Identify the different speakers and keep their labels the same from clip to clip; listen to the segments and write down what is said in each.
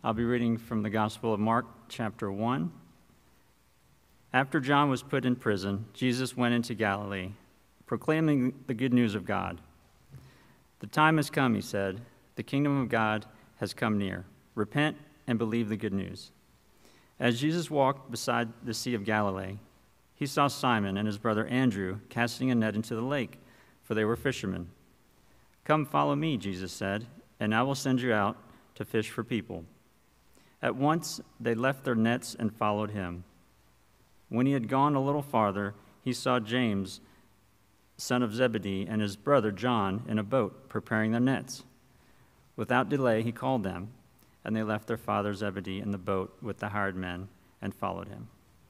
Speaker 1: I'll be reading from the Gospel of Mark, chapter 1. After John was put in prison, Jesus went into Galilee, proclaiming the good news of God. "The time has come," he said. "The kingdom of God has come near. Repent and believe the good news." As Jesus walked beside the Sea of Galilee, he saw Simon and his brother Andrew casting a net into the lake, for they were fishermen. "Come, follow me," Jesus said, "and I will send you out to fish for people." At once they left their nets and followed him. When he had gone a little farther, he saw James, son of Zebedee, and his brother John in a boat preparing their nets. Without delay he called them, and they left their father Zebedee in the boat with the hired men and followed him.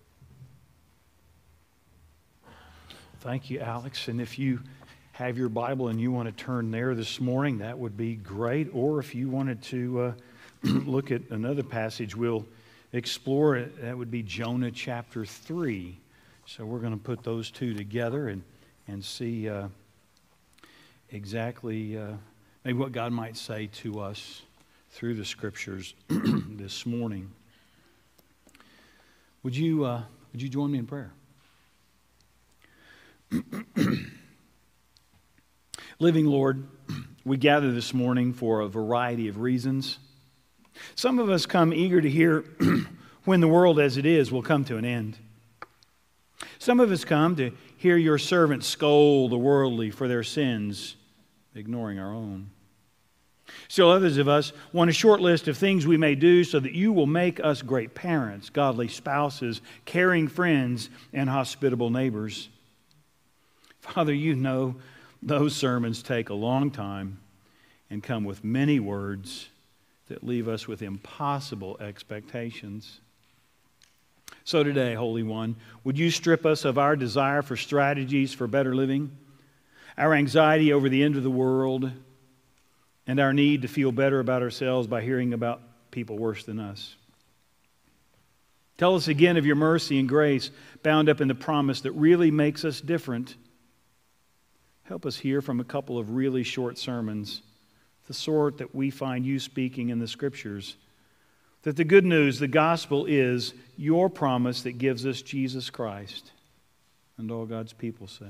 Speaker 2: Thank you, Alex. And if you have your Bible and you want to turn there this morning, that would be great. Or if you wanted to look at another passage we'll explore, that would be Jonah chapter 3. So we're going to put those two together and see exactly maybe what God might say to us through the Scriptures this morning. Would you join me in prayer? Living Lord, we gather this morning for a variety of reasons. Some of us come eager to hear when the world as it is will come to an end. Some of us come to hear your servants scold the worldly for their sins, ignoring our own. Still others of us want a short list of things we may do so that you will make us great parents, godly spouses, caring friends, and hospitable neighbors. Father, you know those sermons take a long time and come with many words that leave us with impossible expectations. So today, Holy One, would you strip us of our desire for strategies for better living, our anxiety over the end of the world, and our need to feel better about ourselves by hearing about people worse than us. Tell us again of your mercy and grace bound up in the promise that really makes us different. Help us hear from a couple of really short sermons, the sort that we find you speaking in the Scriptures, that the good news, the gospel, is your promise that gives us Jesus Christ. And all God's people say.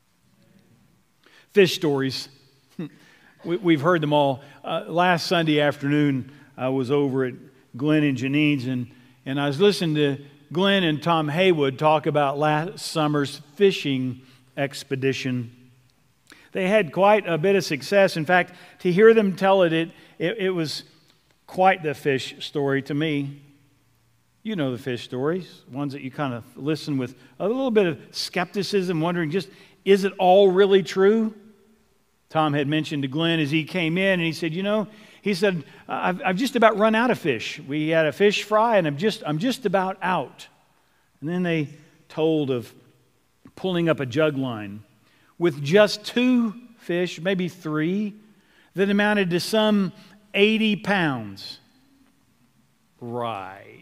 Speaker 2: Fish stories. We've heard them all. Last Sunday afternoon, I was over at Glenn and Janine's, and I was listening to Glenn and Tom Haywood talk about last summer's fishing expedition. They had quite a bit of success. In fact, to hear them tell it was quite the fish story to me. You know the fish stories, ones that you kind of listen with a little bit of skepticism, wondering just, is it all really true? Tom had mentioned to Glenn as he came in, and he said, I've just about run out of fish. We had a fish fry, and I'm just about out. And then they told of pulling up a jug line with just 2 fish, maybe 3, that amounted to some 80 pounds. Right.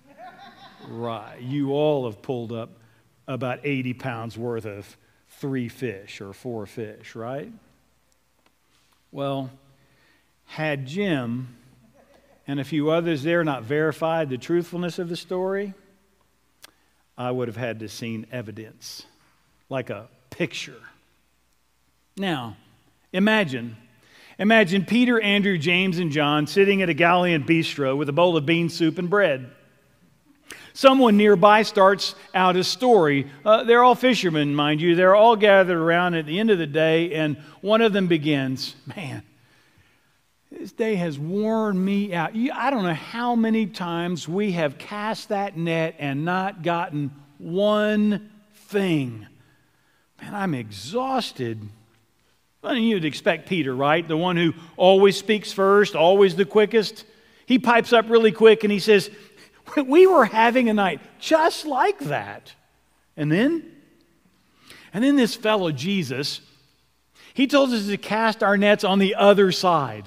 Speaker 2: You all have pulled up about 80 pounds worth of 3 fish or 4 fish, right? Well, had Jim and a few others there not verified the truthfulness of the story, I would have had to seen evidence, like a picture. Now, imagine Peter, Andrew, James, and John sitting at a Galilean bistro with a bowl of bean soup and bread. Someone nearby starts out a story. They're all fishermen, mind you. They're all gathered around at the end of the day, and one of them begins, "Man, this day has worn me out. I don't know how many times we have cast that net and not gotten one thing. Man, I'm exhausted." Well, you'd expect Peter, right? The one who always speaks first, always the quickest. He pipes up really quick and he says, "We were having a night just like that." And then this fellow Jesus, he told us to cast our nets on the other side.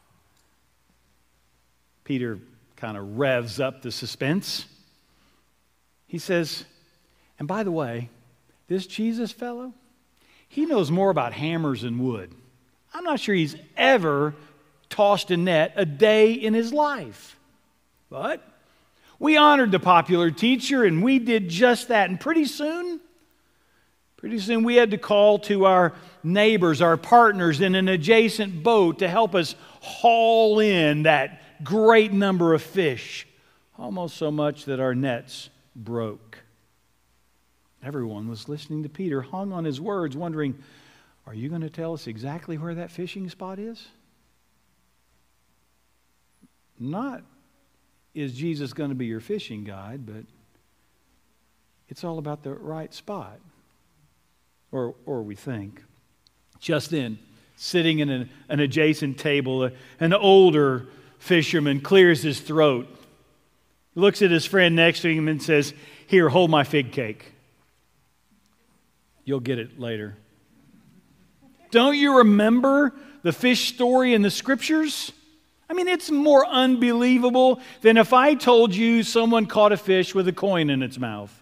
Speaker 2: Peter kind of revs up the suspense. He says, "And by the way, this Jesus fellow, he knows more about hammers and wood. I'm not sure he's ever tossed a net a day in his life." But we honored the popular teacher, and we did just that. And pretty soon we had to call to our neighbors, our partners in an adjacent boat to help us haul in that great number of fish, almost so much that our nets broke. Everyone was listening to Peter, hung on his words, wondering, are you going to tell us exactly where that fishing spot is? Not, is Jesus going to be your fishing guide, but it's all about the right spot. Or we think. Just then, sitting in an adjacent table, an older fisherman clears his throat, looks at his friend next to him and says, "Here, hold my fig cake." You'll get it later. Don't you remember the fish story in the Scriptures? I mean, it's more unbelievable than if I told you someone caught a fish with a coin in its mouth.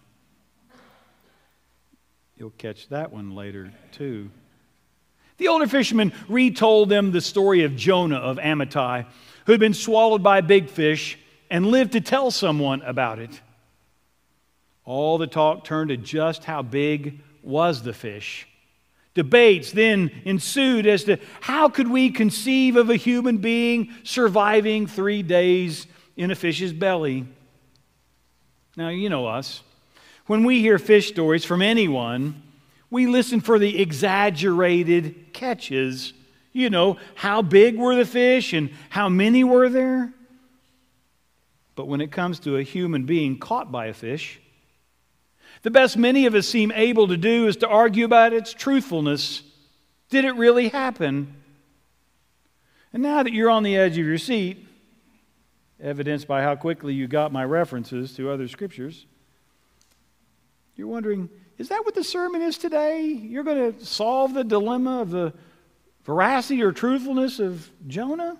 Speaker 2: You'll catch that one later, too. The older fisherman retold them the story of Jonah of Amittai, who had been swallowed by a big fish and lived to tell someone about it. All the talk turned to just how big was the fish. Debates then ensued as to how could we conceive of a human being surviving 3 days in a fish's belly. Now, you know us. When we hear fish stories from anyone, we listen for the exaggerated catches. You know, how big were the fish and how many were there? But when it comes to a human being caught by a fish, the best many of us seem able to do is to argue about its truthfulness. Did it really happen? And now that you're on the edge of your seat, evidenced by how quickly you got my references to other scriptures, you're wondering, is that what the sermon is today? You're going to solve the dilemma of the veracity or truthfulness of Jonah?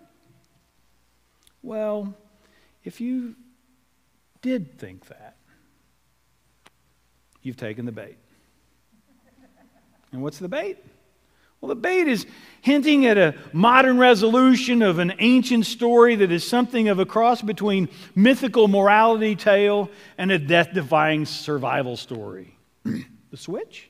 Speaker 2: Well, if you did think that, you've taken the bait. And what's the bait? Well, the bait is hinting at a modern resolution of an ancient story that is something of a cross between mythical morality tale and a death-defying survival story. The switch?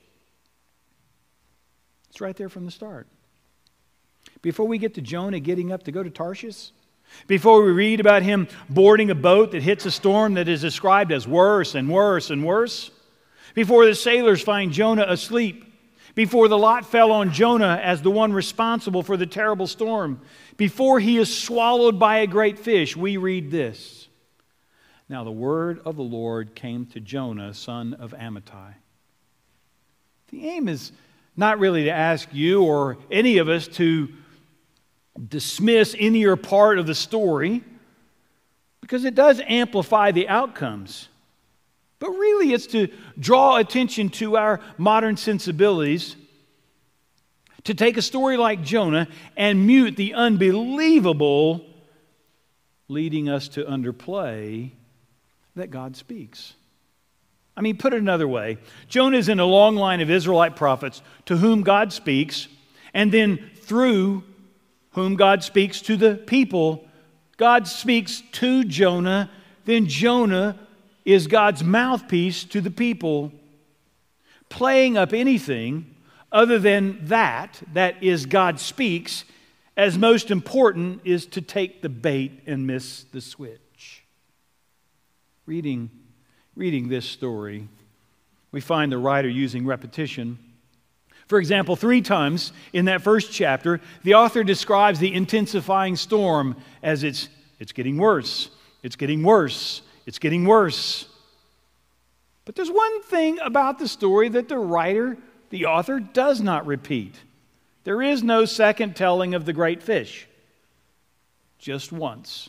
Speaker 2: It's right there from the start. Before we get to Jonah getting up to go to Tarshish, before we read about him boarding a boat that hits a storm that is described as worse and worse and worse, before the sailors find Jonah asleep, before the lot fell on Jonah as the one responsible for the terrible storm, before he is swallowed by a great fish, we read this. Now the word of the Lord came to Jonah, son of Amittai. The aim is not really to ask you or any of us to dismiss any or part of the story, because it does amplify the outcomes. But really, it's to draw attention to our modern sensibilities, to take a story like Jonah and mute the unbelievable, leading us to underplay that God speaks. I mean, put it another way, Jonah is in a long line of Israelite prophets to whom God speaks, and then through whom God speaks to the people. God speaks to Jonah, then Jonah is God's mouthpiece to the people. Playing up anything other than that is God speaks, as most important is to take the bait and miss the switch. Reading this story, we find the writer using repetition. For example, 3 times in that first chapter, the author describes the intensifying storm as it's getting worse, it's getting worse, it's getting worse. But there's one thing about the story that the author does not repeat. There is no second telling of the great fish. Just once.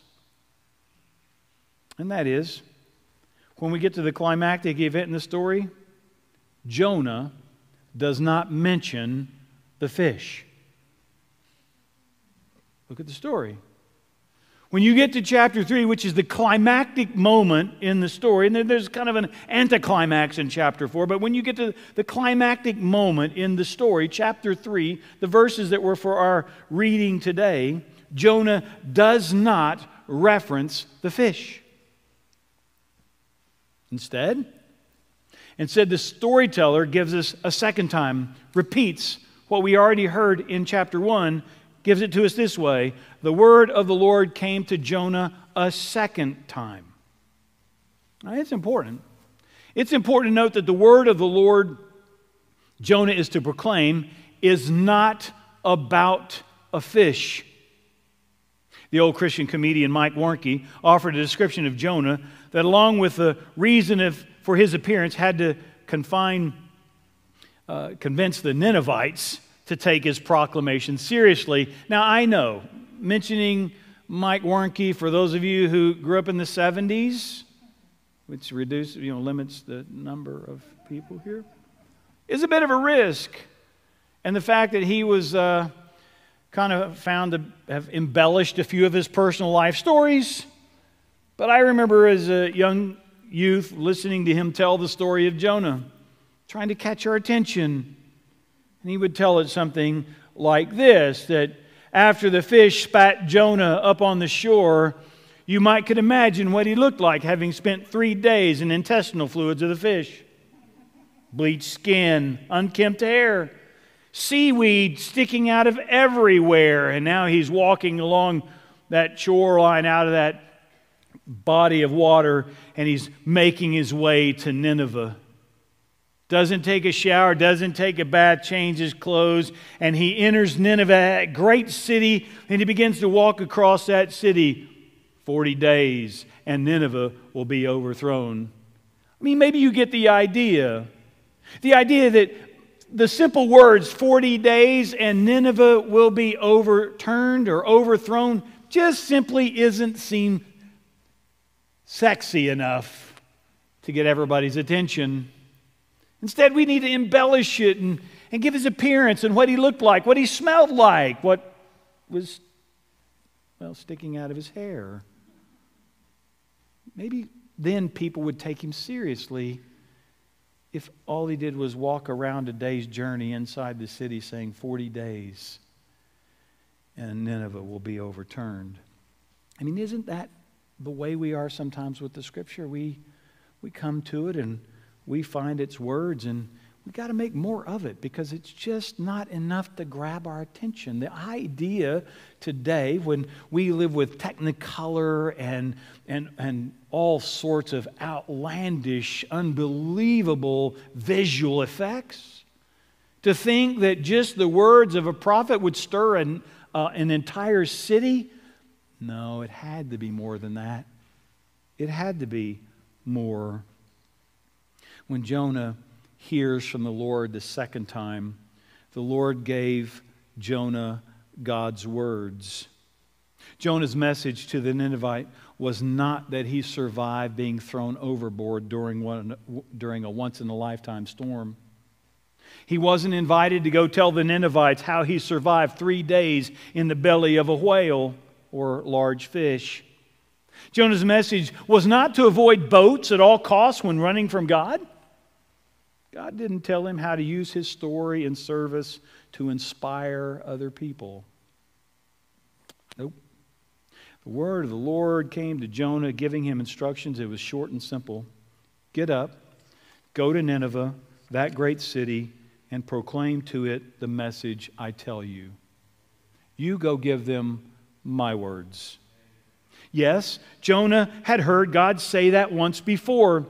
Speaker 2: And that is, when we get to the climactic event in the story, Jonah does not mention the fish. Look at the story. When you get to chapter 3, which is the climactic moment in the story, and there's kind of an anticlimax in chapter 4, but when you get to the climactic moment in the story, chapter 3, the verses that were for our reading today, Jonah does not reference the fish. Instead, the storyteller gives us a second time, repeats what we already heard in chapter 1, gives it to us this way. The word of the Lord came to Jonah a second time. Now, it's important. It's important to note that the word of the Lord Jonah is to proclaim is not about a fish. The old Christian comedian Mike Warnke offered a description of Jonah that, along with the reason for his appearance, had to convince the Ninevites to take his proclamation seriously. Now, I know, mentioning Mike Warnke, for those of you who grew up in the 70s, which limits the number of people here, is a bit of a risk. And the fact that he was kind of found to have embellished a few of his personal life stories. But I remember as a young youth listening to him tell the story of Jonah, trying to catch our attention. And he would tell it something like this, that after the fish spat Jonah up on the shore, you could imagine what he looked like, having spent 3 days in intestinal fluids of the fish. Bleached skin, unkempt hair, seaweed sticking out of everywhere. And now he's walking along that shoreline out of that body of water, and he's making his way to Nineveh. Doesn't take a shower, doesn't take a bath, changes clothes, and he enters Nineveh, a great city, and he begins to walk across that city. 40 days, and Nineveh will be overthrown. I mean, maybe you get the idea. The idea that the simple words, 40 days and Nineveh will be overturned or overthrown, just simply isn't seem sexy enough to get everybody's attention. Instead, we need to embellish it and give his appearance and what he looked like, what he smelled like, what was, sticking out of his hair. Maybe then people would take him seriously if all he did was walk around a day's journey inside the city saying 40 days and Nineveh will be overturned. I mean, isn't that the way we are sometimes with the Scripture? We come to it and we find its words, and we got to make more of it because it's just not enough to grab our attention. The idea today, when we live with Technicolor and all sorts of outlandish, unbelievable visual effects, to think that just the words of a prophet would stir an entire city, no, it had to be more than that. It had to be more. When Jonah hears from the Lord the second time, the Lord gave Jonah God's words. Jonah's message to the Ninevite was not that he survived being thrown overboard during a once-in-a-lifetime storm. He wasn't invited to go tell the Ninevites how he survived 3 days in the belly of a whale or large fish. Jonah's message was not to avoid boats at all costs when running from God. God didn't tell him how to use his story and service to inspire other people. Nope. The word of the Lord came to Jonah, giving him instructions. It was short and simple. Get up, go to Nineveh, that great city, and proclaim to it the message I tell you. You go give them my words. Yes, Jonah had heard God say that once before.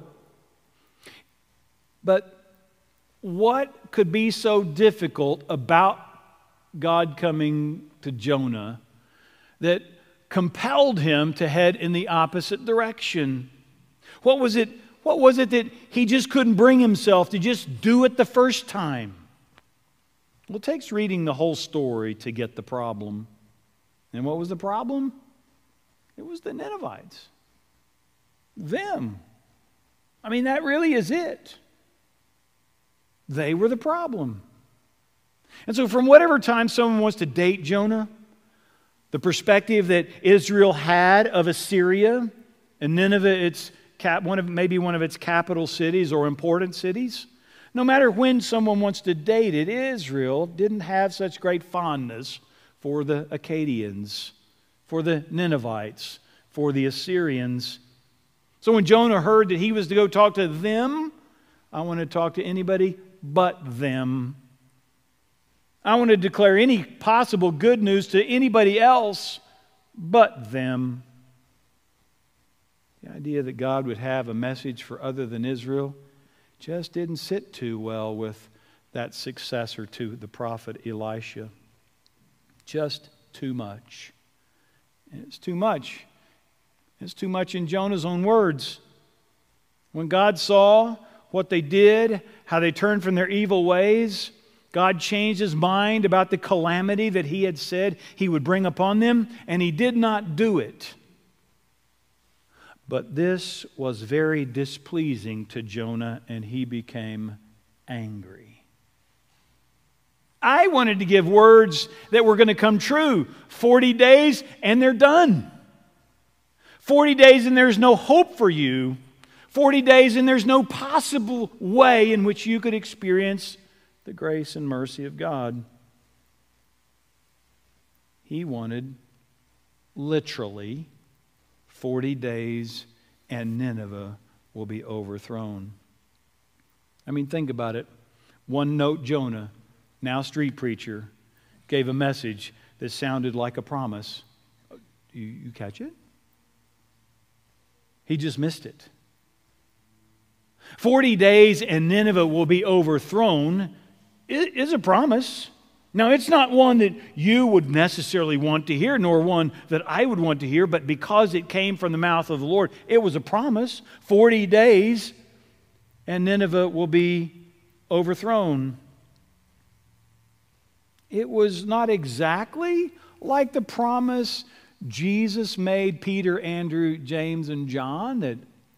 Speaker 2: But what could be so difficult about God coming to Jonah that compelled him to head in the opposite direction? What was it that he just couldn't bring himself to just do it the first time? Well, it takes reading the whole story to get the problem. And what was the problem? It was the Ninevites. Them. I mean, that really is it. They were the problem. And so from whatever time someone wants to date Jonah, the perspective that Israel had of Assyria, and Nineveh, it's maybe one of its capital cities or important cities, no matter when someone wants to date it, Israel didn't have such great fondness for the Akkadians, for the Ninevites, for the Assyrians. So when Jonah heard that he was to go talk to them, I want to talk to anybody but them. I want to declare any possible good news to anybody else but them. The idea that God would have a message for other than Israel just didn't sit too well with that successor to the prophet Elisha. Just too much. It's too much. It's too much in Jonah's own words. When God saw what they did, how they turned from their evil ways, God changed His mind about the calamity that He had said He would bring upon them, and He did not do it. But this was very displeasing to Jonah, and he became angry. I wanted to give words that were going to come true. 40 days and they're done. 40 days and there's no hope for you. 40 days and there's no possible way in which you could experience the grace and mercy of God. He wanted literally 40 days and Nineveh will be overthrown. I mean, think about it. One note Jonah, now street preacher, gave a message that sounded like a promise. You catch it? He just missed it. 40 days and Nineveh will be overthrown is a promise. Now, it's not one that you would necessarily want to hear, nor one that I would want to hear, but because it came from the mouth of the Lord, it was a promise. 40 days and Nineveh will be overthrown. It was not exactly like the promise Jesus made Peter, Andrew, James, and John that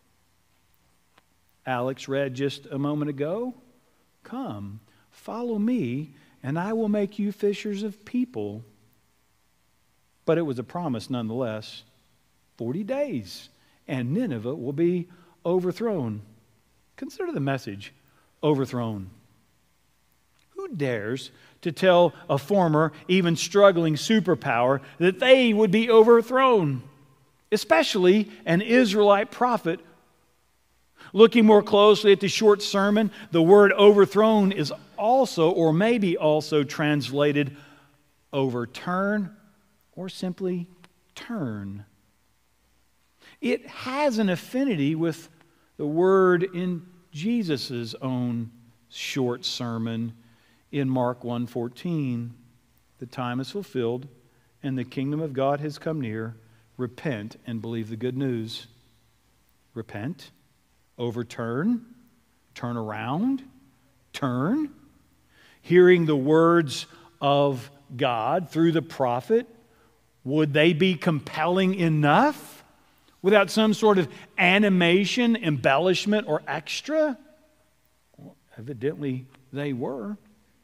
Speaker 2: Alex read just a moment ago. Come, follow me, and I will make you fishers of people. But it was a promise nonetheless. 40 days, and Nineveh will be overthrown. Consider the message, overthrown. Who dares to tell a former, even struggling superpower that they would be overthrown? Especially an Israelite prophet. Looking more closely at the short sermon, the word overthrown is also, or maybe also, translated overturn or simply turn. It has an affinity with the word in Jesus' own short sermon in Mark 1:14. The time is fulfilled and the kingdom of God has come near. Repent and believe the good news. Repent, overturn, turn around, turn. Hearing the words of God through the prophet, would they be compelling enough without some sort of animation, embellishment, or extra? Well, evidently they were.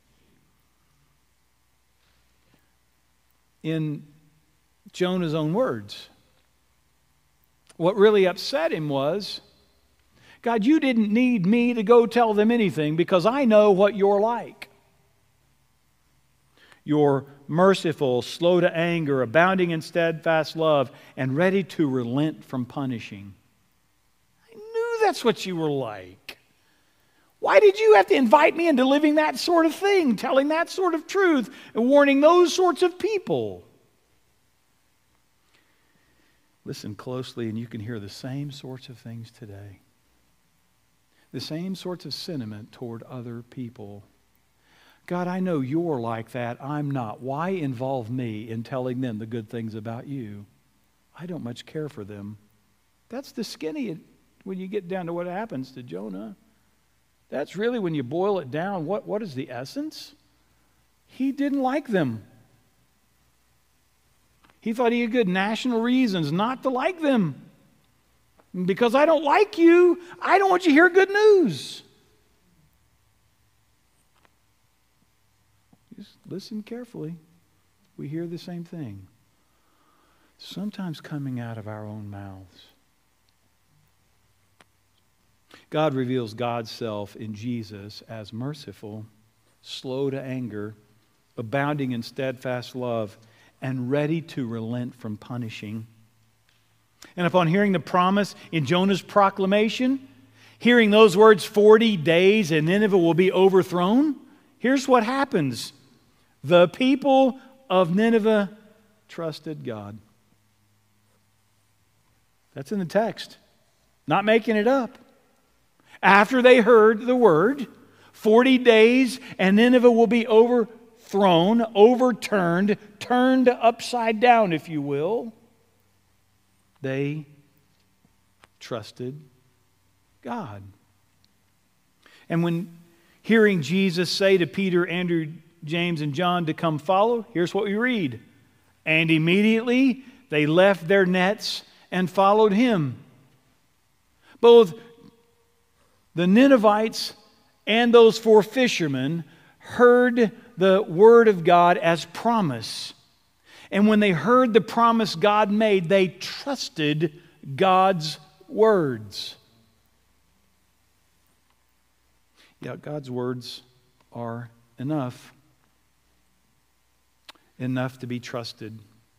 Speaker 2: In Jonah's own words, what really upset him was, God, you didn't need me to go tell them anything because I know what you're like. You're merciful, slow to anger, abounding in steadfast love, and ready to relent from punishing. I knew that's what you were like. Why did you have to invite me into living that sort of thing, telling that sort of truth, and warning those sorts of people? Listen closely and you can hear the same sorts of things today. The same sorts of sentiment toward other people. God, I know you're like that. I'm not. Why involve me in telling them the good things about you? I don't much care for them. That's the skinny when you get down to what happens to Jonah. That's really when you boil it down. What is the essence? He didn't like them. He thought he had good national reasons not to like them. Because I don't like you, I don't want you to hear good news. Just listen carefully. We hear the same thing. Sometimes coming out of our own mouths. God reveals God's self in Jesus as merciful, slow to anger, abounding in steadfast love, and ready to relent from punishing. And upon hearing the promise in Jonah's proclamation, hearing those words, 40 days and Nineveh will be overthrown, here's what happens. The people of Nineveh trusted God. That's in the text. Not making it up. After they heard the word, 40 days and Nineveh will be overthrown, overturned, turned upside down, if you will. They trusted God. And when hearing Jesus say to Peter, Andrew, James, and John to come follow, here's what we read. And immediately they left their nets and followed him. Both the Ninevites and those 4 fishermen heard the word of God as promise. And when they heard the promise God made, they trusted God's words. Yeah, God's words are enough. Enough to be trusted.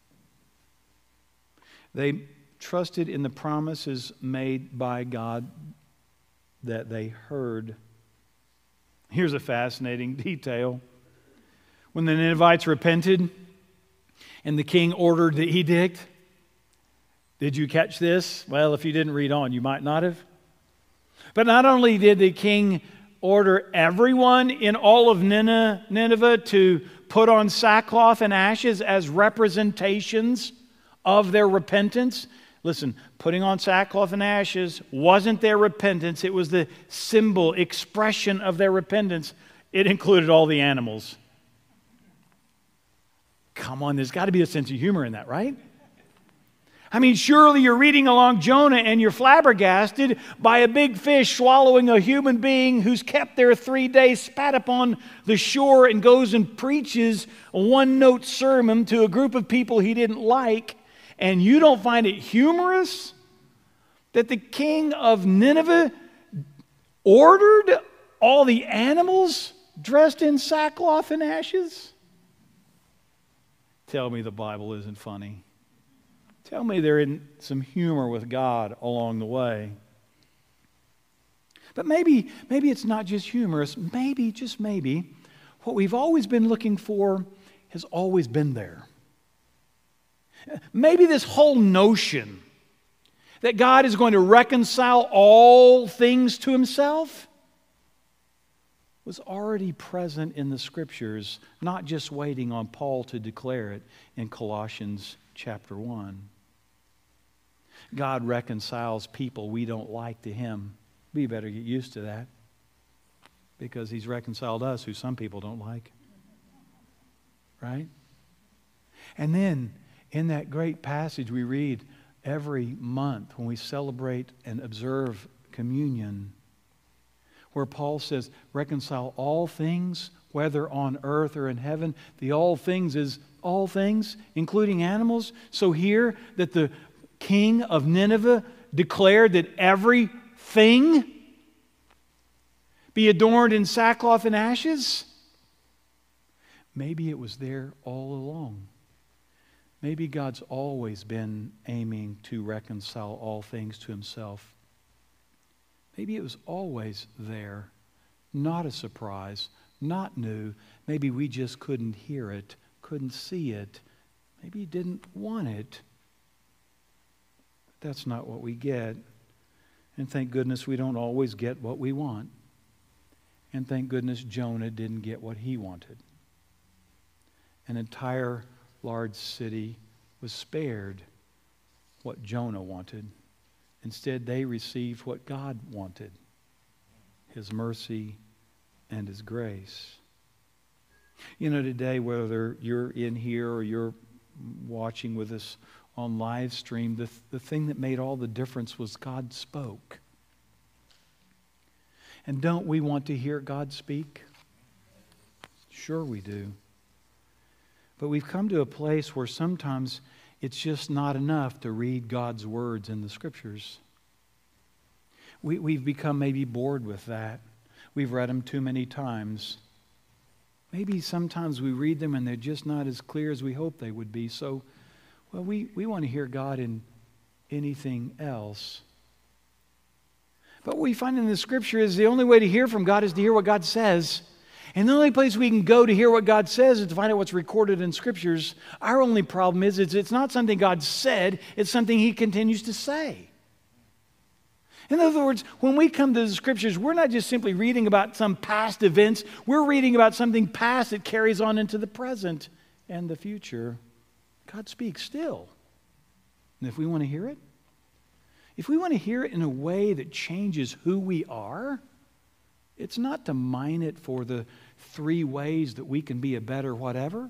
Speaker 2: They trusted in the promises made by God that they heard. Here's a fascinating detail. When the Ninevites repented and the king ordered the edict, did you catch this? Well, if you didn't read on, you might not have. But not only did the king order everyone in all of Nineveh to put on sackcloth and ashes as representations of their repentance. Listen, putting on sackcloth and ashes wasn't their repentance. It was the symbol, expression of their repentance. It included all the animals. Come on, there's got to be a sense of humor in that, right? I mean, surely you're reading along Jonah and you're flabbergasted by a big fish swallowing a human being who's kept there 3 days, spat upon the shore, and goes and preaches a one-note sermon to a group of people he didn't like. And you don't find it humorous that the king of Nineveh ordered all the animals dressed in sackcloth and ashes? Tell me the Bible isn't funny. Tell me there isn't some humor with God along the way. But maybe it's not just humorous. Maybe, just maybe, what we've always been looking for has always been there. Maybe this whole notion that God is going to reconcile all things to himself was already present in the Scriptures, not just waiting on Paul to declare it in Colossians chapter 1. God reconciles people we don't like to him. We better get used to that, because he's reconciled us who some people don't like. Right? And then in that great passage we read every month when we celebrate and observe communion, where Paul says, reconcile all things, whether on earth or in heaven. The all things is all things, including animals. So here that the king of Nineveh declared that everything be adorned in sackcloth and ashes. Maybe it was there all along. Maybe God's always been aiming to reconcile all things to himself. Maybe it was always there, not a surprise, not new. Maybe we just couldn't hear it, couldn't see it. Maybe he didn't want it. But that's not what we get. And thank goodness we don't always get what we want. And thank goodness Jonah didn't get what he wanted. An entire large city was spared what Jonah wanted. Instead, they received what God wanted, his mercy and his grace. You know, today, whether you're in here or you're watching with us on live stream, the thing that made all the difference was God spoke. And don't we want to hear God speak? Sure we do. But we've come to a place where sometimes it's just not enough to read God's words in the Scriptures. We've become maybe bored with that. We've read them too many times. Maybe sometimes we read them and they're just not as clear as we hope they would be. So, well, we want to hear God in anything else. But what we find in the Scripture is the only way to hear from God is to hear what God says. And the only place we can go to hear what God says is to find out what's recorded in Scriptures. Our only problem is it's not something God said, it's something He continues to say. In other words, when we come to the Scriptures, we're not just simply reading about some past events, we're reading about something past that carries on into the present and the future. God speaks still. And if we want to hear it, if we want to hear it in a way that changes who we are, it's not to mine it for the 3 ways that we can be a better whatever.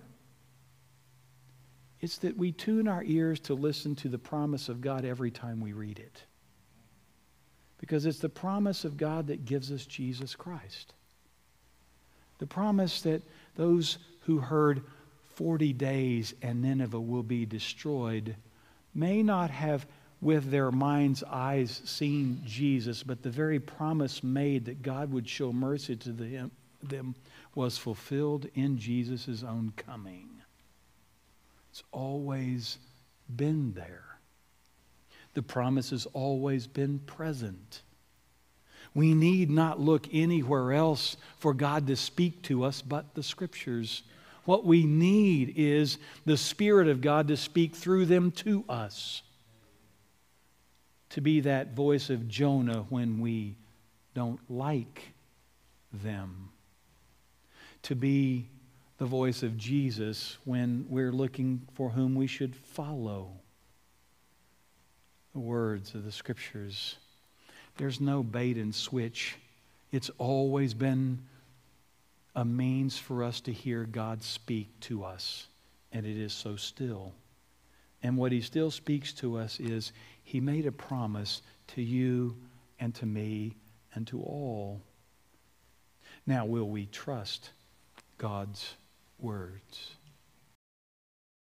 Speaker 2: It's that we tune our ears to listen to the promise of God every time we read it. Because it's the promise of God that gives us Jesus Christ. The promise that those who heard 40 days and Nineveh will be destroyed may not have with their mind's eyes seen Jesus, but the very promise made that God would show mercy to them was fulfilled in Jesus' own coming. It's always been there. The promise has always been present. We need not look anywhere else for God to speak to us but the Scriptures. What we need is the Spirit of God to speak through them to us. To be that voice of Jonah when we don't like them. To be the voice of Jesus when we're looking for whom we should follow. The words of the Scriptures. There's no bait and switch. It's always been a means for us to hear God speak to us. And it is so still. And what He still speaks to us is He made a promise to you and to me and to all. Now, will we trust God's words?